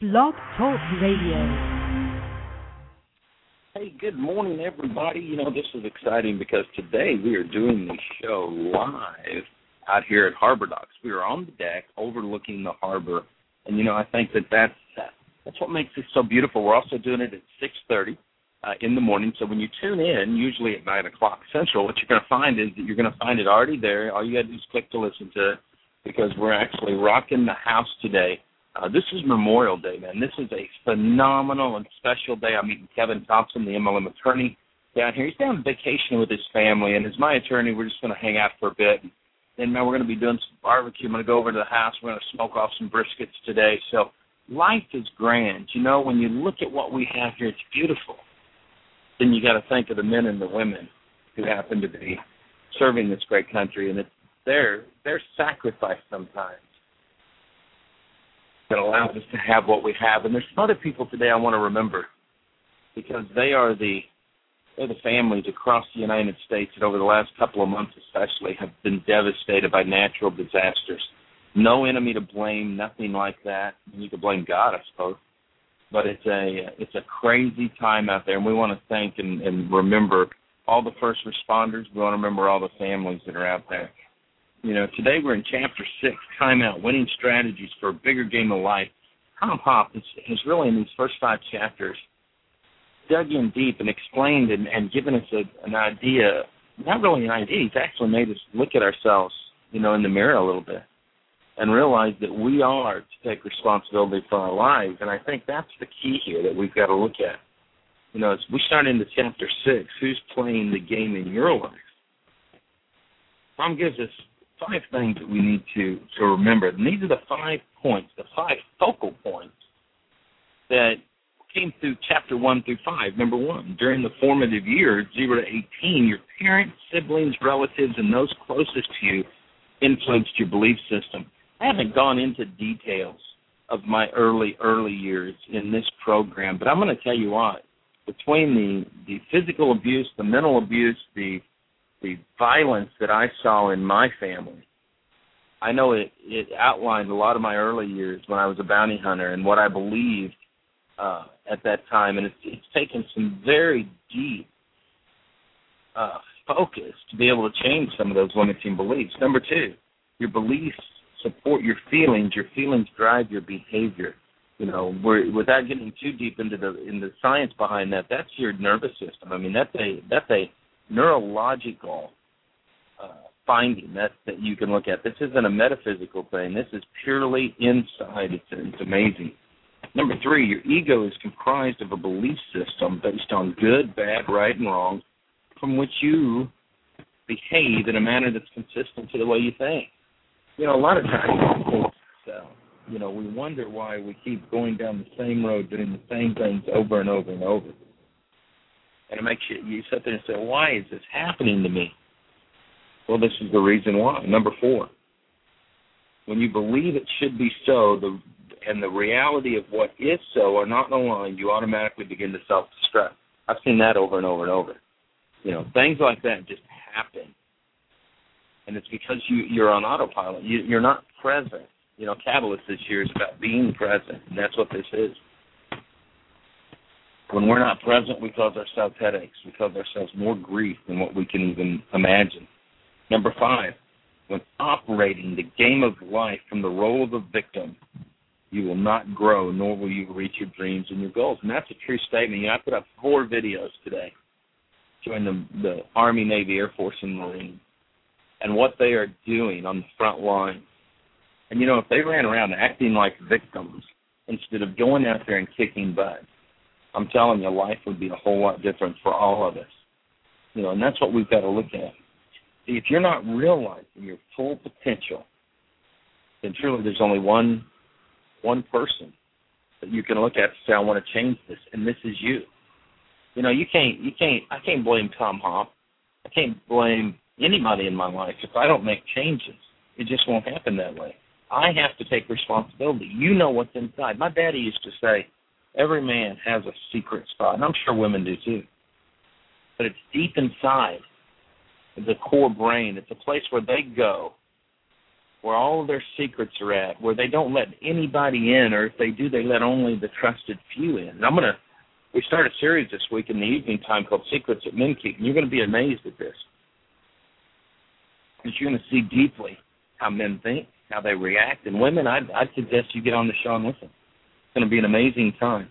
Blog Talk Radio. Hey, good morning, everybody. You know, this is exciting because today we are doing the show live out here at Harbor Docks. We are on the deck overlooking the harbor, and, you know, I think that's what makes it so beautiful. We're also doing it at 6:30 in the morning, so when you tune in, usually at 9 o'clock Central, what you're going to find is that you're going to find it already there. All you got to do is click to listen to it because we're actually rocking the house today. This is Memorial Day, man. This is a phenomenal and special day. I'm meeting Kevin Thompson, the MLM attorney, down here. He's down on vacation with his family, and as my attorney, we're just going to hang out for a bit. And, man, we're going to be doing some barbecue. I'm going to go over to the house. We're going to smoke off some briskets today. So life is grand. You know, when you look at what we have here, it's beautiful. Then you got to think of the men and the women who happen to be serving this great country, and it's their sacrifice sometimes that allows us to have what we have. And there's some other people today I want to remember because they're the families across the United States that over the last couple of months especially have been devastated by natural disasters. No enemy to blame, nothing like that. You could blame God, I suppose. But it's a crazy time out there, and we want to thank and remember all the first responders. We want to remember all the families that are out there. You know, today we're in Chapter 6, Timeout, Winning Strategies for a Bigger Game of Life. Tom Hop has really, in these first 5 chapters, dug in deep and explained and given us an idea, not really an idea, he's actually made us look at ourselves, you know, in the mirror a little bit and realize that we are to take responsibility for our lives. And I think that's the key here that we've got to look at. You know, as we start into Chapter 6, who's playing the game in your life? Tom gives us 5 things that we need to remember. And these are the 5 points, the 5 focal points that came through Chapter 1 through 5. Number 1, during the formative years, 0 to 18, your parents, siblings, relatives, and those closest to you influenced your belief system. I haven't gone into details of my early years in this program, but I'm going to tell you what. Between the physical abuse, the mental abuse, the violence that I saw in my family, I know it outlined a lot of my early years when I was a bounty hunter and what I believed at that time. And it's taken some very deep focus to be able to change some of those limiting beliefs. Number 2, your beliefs support your feelings. Your feelings drive your behavior. You know, without getting too deep into the science behind that, that's your nervous system. I mean, that's a neurological finding that you can look at. This isn't a metaphysical thing. This is purely inside. It's amazing. Number 3, your ego is comprised of a belief system based on good, bad, right, and wrong, from which you behave in a manner that's consistent to the way you think. You know, a lot of times, you know, we wonder why we keep going down the same road, doing the same things over and over and over. And it makes you sit there and say, why is this happening to me? Well, this is the reason why. Number 4, when you believe it should be so, and the reality of what is so are not aligned, you automatically begin to self-destruct. I've seen that over and over and over. You know, things like that just happen. And it's because you're on autopilot. You're not present. You know, Catalyst this year is about being present, and that's what this is. When we're not present, we cause ourselves headaches. We cause ourselves more grief than what we can even imagine. Number 5, when operating the game of life from the role of a victim, you will not grow, nor will you reach your dreams and your goals. And that's a true statement. You know, I put up 4 videos today showing the Army, Navy, Air Force, and Marine and what they are doing on the front line. And, you know, if they ran around acting like victims instead of going out there and kicking butt, I'm telling you, life would be a whole lot different for all of us. You know, and that's what we've got to look at. See, if you're not realizing your full potential, then truly there's only one person that you can look at and say, I want to change this, and this is you. You know, I can't blame Tom Hop. I can't blame anybody in my life if I don't make changes. It just won't happen that way. I have to take responsibility. You know what's inside. My daddy used to say, every man has a secret spot, and I'm sure women do too. But it's deep inside the core brain. It's a place where they go where all of their secrets are at, where they don't let anybody in, or if they do, they let only the trusted few in. And we start a series this week in the evening time called Secrets that Men Keep, and you're going to be amazed at this. Because you're going to see deeply how men think, how they react. And women, I'd suggest you get on the show and listen. It's going to be an amazing time.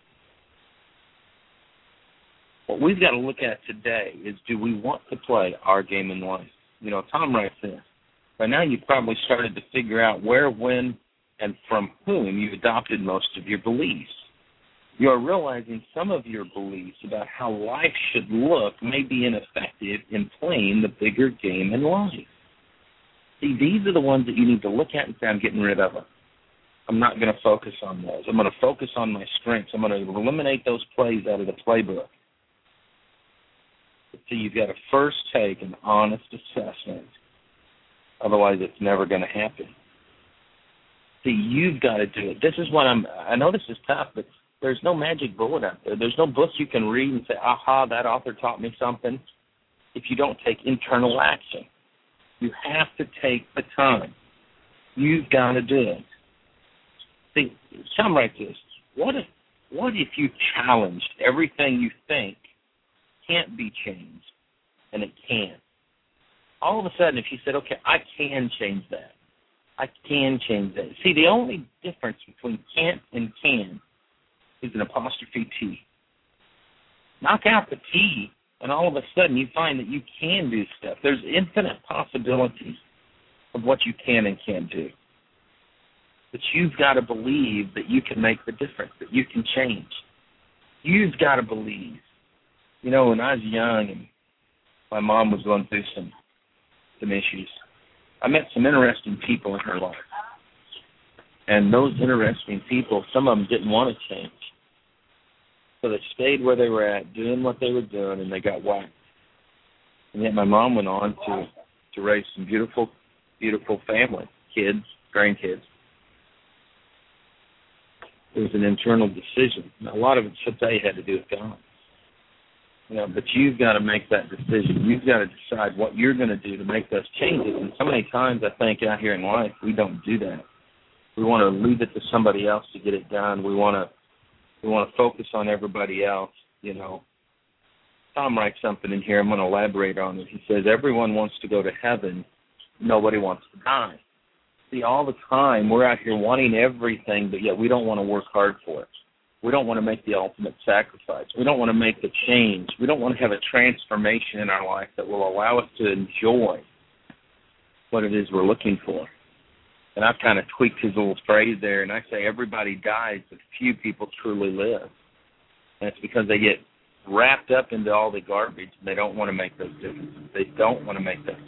What we've got to look at today is, do we want to play our game in life? Tom writes this. By now you've probably started to figure out where, when, and from whom you adopted most of your beliefs. You are realizing some of your beliefs about how life should look may be ineffective in playing the bigger game in life. See, these are the ones that you need to look at and say, I'm getting rid of them. I'm not going to focus on those. I'm going to focus on my strengths. I'm going to eliminate those plays out of the playbook. But see, you've got to first take an honest assessment. Otherwise, it's never going to happen. See, you've got to do it. This is what I know this is tough, but there's no magic bullet out there. There's no book you can read and say, aha, that author taught me something, if you don't take internal action. You have to take the time. You've got to do it. See, something like this. What if you challenged everything you think can't be changed, and it can? All of a sudden, if you said, okay, I can change that. I can change that. See, the only difference between can't and can is an apostrophe T. Knock out the T, and all of a sudden you find that you can do stuff. There's infinite possibilities of what you can and can't do. But you've got to believe that you can make the difference, that you can change. You've got to believe. When I was young and my mom was going through some issues, I met some interesting people in her life. And those interesting people, some of them didn't want to change. So they stayed where they were at, doing what they were doing, and they got whacked. And yet my mom went on to raise some beautiful, beautiful family, kids, grandkids. It was an internal decision. And a lot of it, she'll tell you, had to do with God. But you've got to make that decision. You've got to decide what you're going to do to make those changes. And so many times I think out here in life, we don't do that. We want to leave it to somebody else to get it done. We want to focus on everybody else. Tom writes something in here. I'm going to elaborate on it. He says, everyone wants to go to heaven. Nobody wants to die. See, all the time we're out here wanting everything, but yet we don't want to work hard for it. We don't want to make the ultimate sacrifice. We don't want to make the change. We don't want to have a transformation in our life that will allow us to enjoy what it is we're looking for. And I've kind of tweaked his little phrase there, and I say everybody dies, but few people truly live. And it's because they get wrapped up into all the garbage, and they don't want to make those differences. They don't want to make those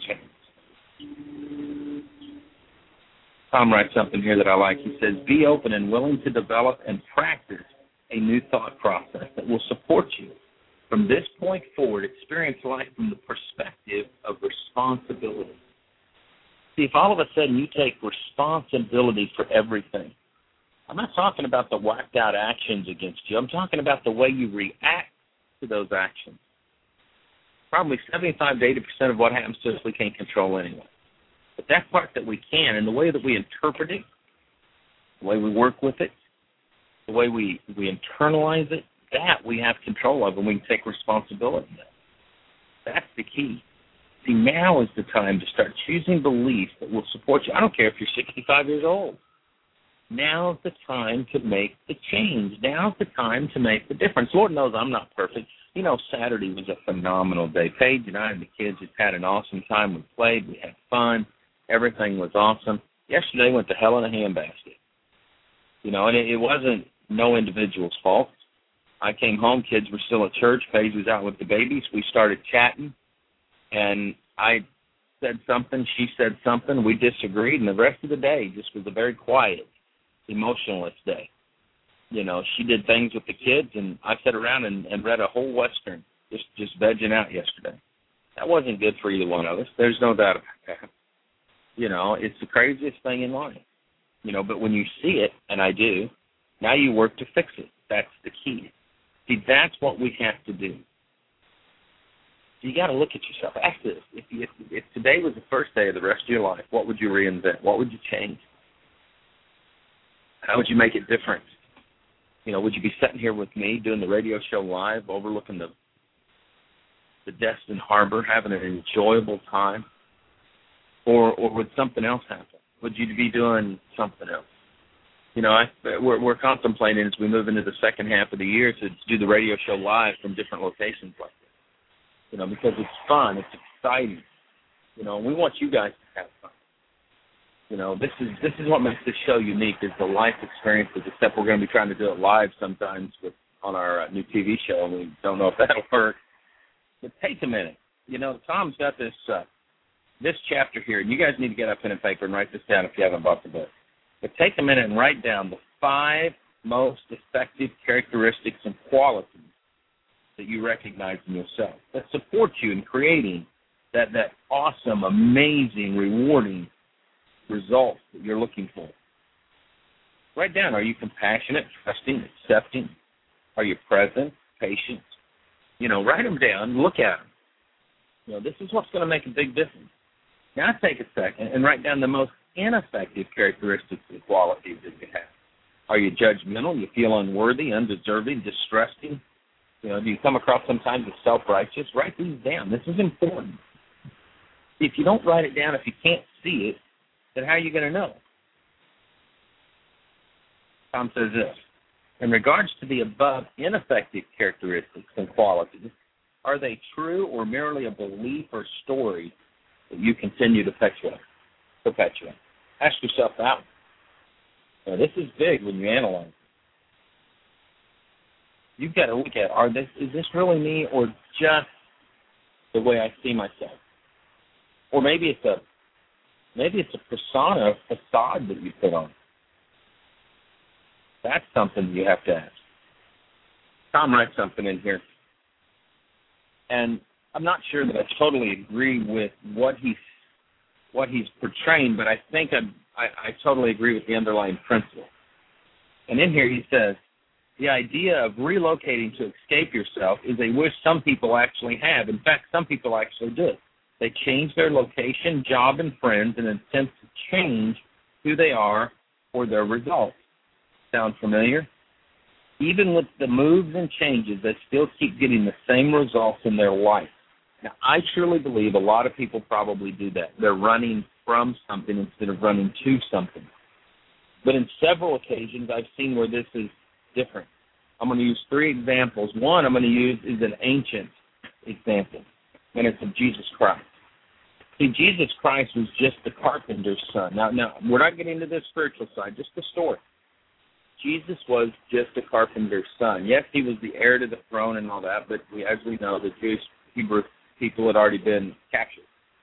changes. Tom writes something here that I like. He says, be open and willing to develop and practice a new thought process that will support you. From this point forward, experience life from the perspective of responsibility. See, if all of a sudden you take responsibility for everything, I'm not talking about the whacked out actions against you. I'm talking about the way you react to those actions. Probably 75 to 80% of what happens to us we can't control anyway. But that part that we can, and the way that we interpret it, the way we work with it, the way we internalize it, that we have control of, and we can take responsibility of. That's the key. See, now is the time to start choosing beliefs that will support you. I don't care if you're 65 years old. Now's the time to make the change. Now's the time to make the difference. Lord knows I'm not perfect. Saturday was a phenomenal day. Paige and I and the kids just had an awesome time. We played. We had fun. Everything was awesome. Yesterday went to hell in a handbasket. And it wasn't no individual's fault. I came home. Kids were still at church. Paige was out with the babies. We started chatting. And I said something, she said something, we disagreed, and the rest of the day just was a very quiet, emotionless day. She did things with the kids, and I sat around and read a whole Western, just vegging out yesterday. That wasn't good for either one of us. There's no doubt about that. It's the craziest thing in life. But when you see it, and I do, now you work to fix it. That's the key. See, that's what we have to do. you got to look at yourself. Ask this. If today was the first day of the rest of your life, what would you reinvent? What would you change? How would you make it different? Would you be sitting here with me doing the radio show live, overlooking the Destin Harbor, having an enjoyable time? Or would something else happen? Would you be doing something else? We're contemplating as we move into the second half of the year to do the radio show live from different locations like this. Because it's fun, it's exciting. We want you guys to have fun. This is what makes this show unique is the life experiences, except we're going to be trying to do it live sometimes on our new TV show, and we don't know if that'll work. But take a minute. Tom's got this chapter here, and you guys need to get a pen and paper and write this down if you haven't bought the book. But take a minute and write down the 5 most effective characteristics and qualities that you recognize in yourself that support you in creating that awesome, amazing, rewarding results that you're looking for. Write down, are you compassionate, trusting, accepting? Are you present, patient? Write them down, look at them. This is what's going to make a big difference. Now take a second and write down the most ineffective characteristics and qualities that you have. Are you judgmental? You feel unworthy, undeserving, distrusting? Do you come across sometimes as self-righteous? Write these down. This is important. If you don't write it down, if you can't see it, then how are you going to know? Tom says this, in regards to the above ineffective characteristics and qualities, are they true or merely a belief or story that you continue to perpetuate? Ask yourself that. Now, this is big when you analyze it. You've got to look at, is this really me or just the way I see myself? Or maybe it's a persona, a facade that you put on. That's something you have to ask. Tom writes something in here. And I'm not sure that I totally agree with what he's portraying, but I think I totally agree with the underlying principle. And in here he says, the idea of relocating to escape yourself is a wish some people actually have. In fact, some people actually do. They change their location, job, and friends in an attempt to change who they are or their results. Sound familiar? Even with the moves and changes, they still keep getting the same results in their life. Now, I truly believe a lot of people probably do that. They're running from something instead of running to something. But in several occasions, I've seen where this is different. I'm going to use 3 examples. One I'm going to use is an ancient example, and it's of Jesus Christ. See, Jesus Christ was just the carpenter's son. Now, we're not getting into the spiritual side, just the story. Jesus was just a carpenter's son. Yes, he was the heir to the throne and all that, but as we know, the Jewish Hebrew people had already been captured.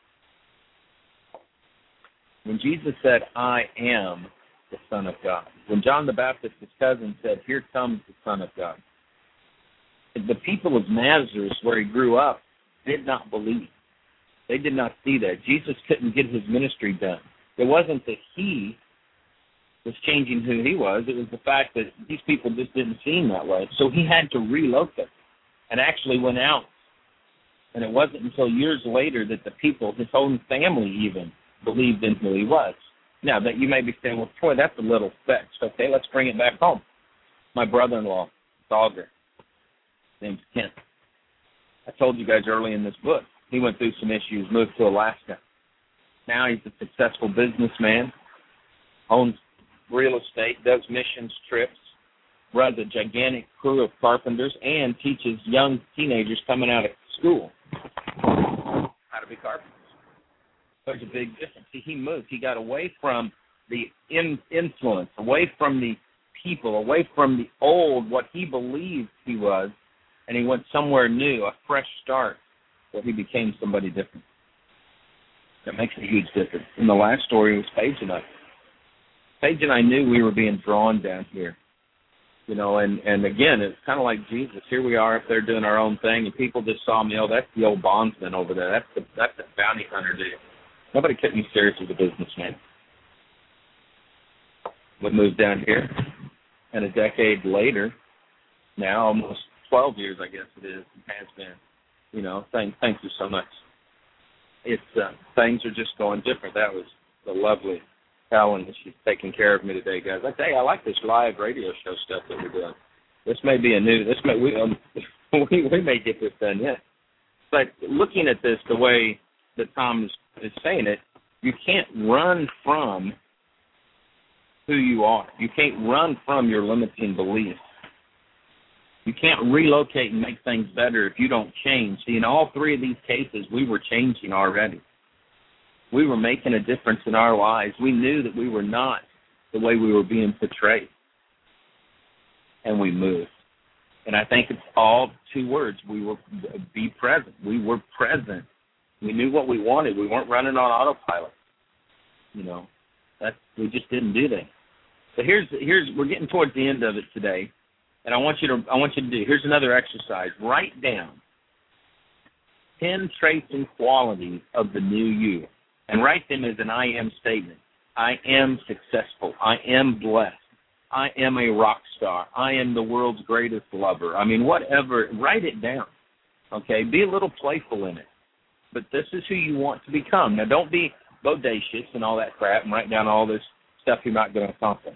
When Jesus said, I am the Son of God. When John the Baptist, his cousin, said, here comes the Son of God. The people of Nazareth, where he grew up, did not believe. They did not see that. Jesus couldn't get his ministry done. It wasn't that he was changing who he was. It was the fact that these people just didn't see him that way. So he had to relocate and actually went out. And it wasn't until years later that the people, his own family even, believed in who he was. Now, that you may be saying, well, Troy, that's a little fetched. Okay, let's bring it back home. My brother-in-law, Dogger, his name's Kent. I told you guys early in this book, he went through some issues, moved to Alaska. Now he's a successful businessman, owns real estate, does missions trips, runs a gigantic crew of carpenters, and teaches young teenagers coming out of school how to be carpenters. There's a big difference. See, he moved. He got away from the influence, away from the people, away from the old, what he believed he was, and he went somewhere new, a fresh start, where he became somebody different. That makes a huge difference. In the last story was Paige and I. Paige and I knew we were being drawn down here. And again, it's kind of like Jesus. Here we are up there doing our own thing, and people just saw me, oh, that's the old bondsman over there. That's the bounty hunter dude. Nobody took me serious as a businessman. We moved down here, and a decade later, now almost 12 years, I guess it is, it has been, Thank you so much. It's things are just going different. That was the lovely Helen. She's taking care of me today, guys. I tell you, I like this live radio show stuff that we're doing. This may be we may get this done yet. But looking at this the way that Tom is saying it, you can't run from who you are. You can't run from your limiting beliefs. You can't relocate and make things better if you don't change. See, in all three of these cases, we were changing already. We were making a difference in our lives. We knew that we were not the way we were being portrayed. And we moved. And I think it's all two words. We were be present. We were present. We knew what we wanted. We weren't running on autopilot. We just didn't do that. So here's we're getting towards the end of it today. And I want you to do, here's another exercise. Write down 10 traits and qualities of the new you, and write them as an I am statement. I am successful. I am blessed. I am a rock star. I am the world's greatest lover. I mean, whatever. Write it down, okay? Be a little playful in it. But this is who you want to become. Now, don't be bodacious and all that crap and write down all this stuff you're not going to accomplish,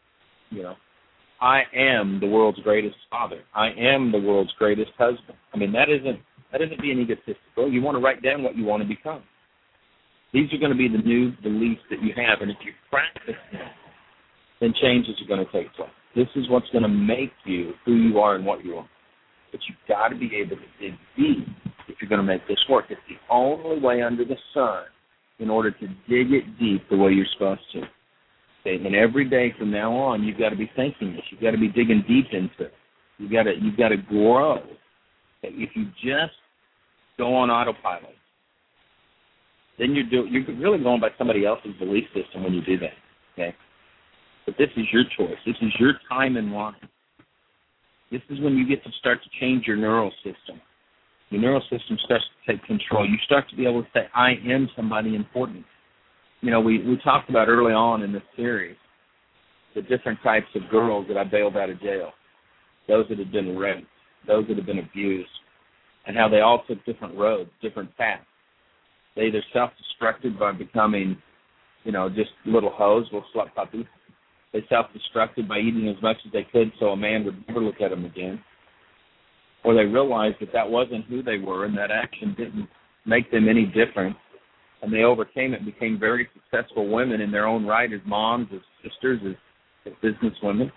I am the world's greatest father. I am the world's greatest husband. I mean, that isn't being egotistical. You want to write down what you want to become. These are going to be the new beliefs that you have, and if you practice them, then changes are going to take place. This is what's going to make you who you are and what you are. But you've got to be able to dig deep if you're going to make this work. It's the only way under the sun in order to dig it deep the way you're supposed to. And every day from now on, you've got to be thinking this. You've got to be digging deep into it. You've got to grow. If you just go on autopilot, then you're really going by somebody else's belief system when you do that. Okay, but this is your choice. This is your time in life. This is when you get to start to change your neural system. Your neural system starts to take control. You start to be able to say, "I am somebody important." We talked about early on in this series the different types of girls that I bailed out of jail, those that had been raped, those that had been abused, and how they all took different roads, different paths. They either self-destructed by becoming, just little hoes, little slut puppies. They self-destructed by eating as much as they could so a man would never look at them again. Or they realized that wasn't who they were and that action didn't make them any different. And they overcame it and became very successful women in their own right as moms, as sisters, as businesswomen.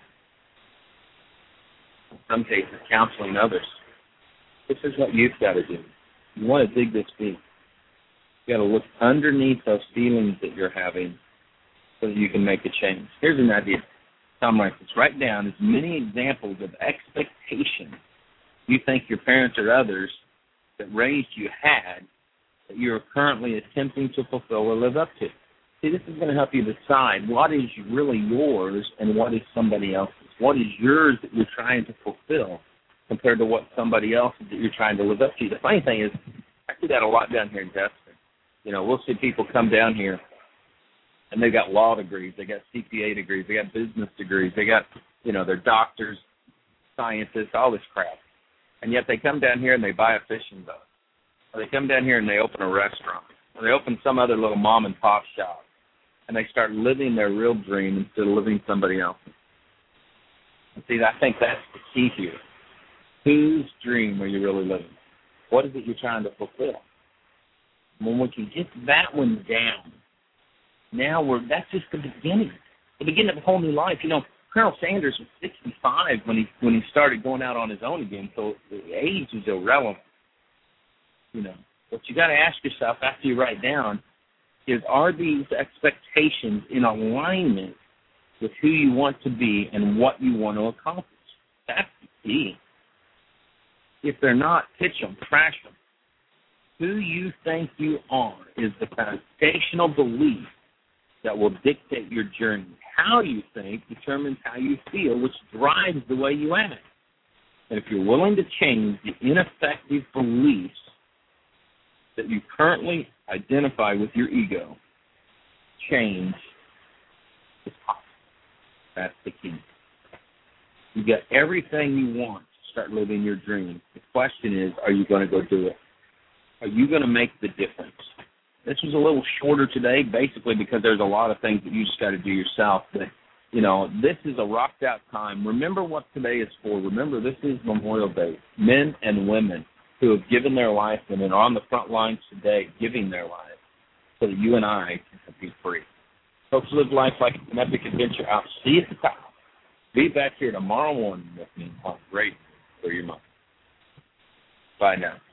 In some cases, counseling others. This is what you've got to do. You want to dig this deep. You've got to look underneath those feelings that you're having so that you can make a change. Here's an idea. Tom writes this. Write down as many examples of expectations you think your parents or others that raised you had that you're currently attempting to fulfill or live up to. See, this is going to help you decide what is really yours and what is somebody else's. What is yours that you're trying to fulfill compared to what somebody else's that you're trying to live up to. The funny thing is, I see that a lot down here in Destin. We'll see people come down here, and they've got law degrees, they got CPA degrees, they got business degrees, they got, they're doctors, scientists, all this crap. And yet they come down here and they buy a fishing boat. Or they come down here and they open a restaurant. Or they open some other little mom and pop shop. And they start living their real dream instead of living somebody else's. And see, I think that's the key here. Whose dream are you really living? What is it you're trying to fulfill? When we can get that one down, that's just the beginning of a whole new life. Colonel Sanders was 65 when he started going out on his own again, so the age is irrelevant. What you got to ask yourself after you write down is, are these expectations in alignment with who you want to be and what you want to accomplish? That's the key. If they're not, pitch them, trash them. Who you think you are is the foundational belief that will dictate your journey. How you think determines how you feel, which drives the way you act. And if you're willing to change the ineffective beliefs that you currently identify with your ego, change is possible. That's the key. You got everything you want to start living your dream. The question is, are you going to go do it? Are you going to make the difference? This was a little shorter today, basically because there's a lot of things that you just got to do yourself. But, this is a rocked out time. Remember what today is for. Remember, this is Memorial Day. Men and women who have given their life and are on the front lines today giving their lives so that you and I can be free. Folks, live life like it's an epic adventure. I'll see you at the top. Be back here tomorrow morning with me on Great for Your Mind. Bye now.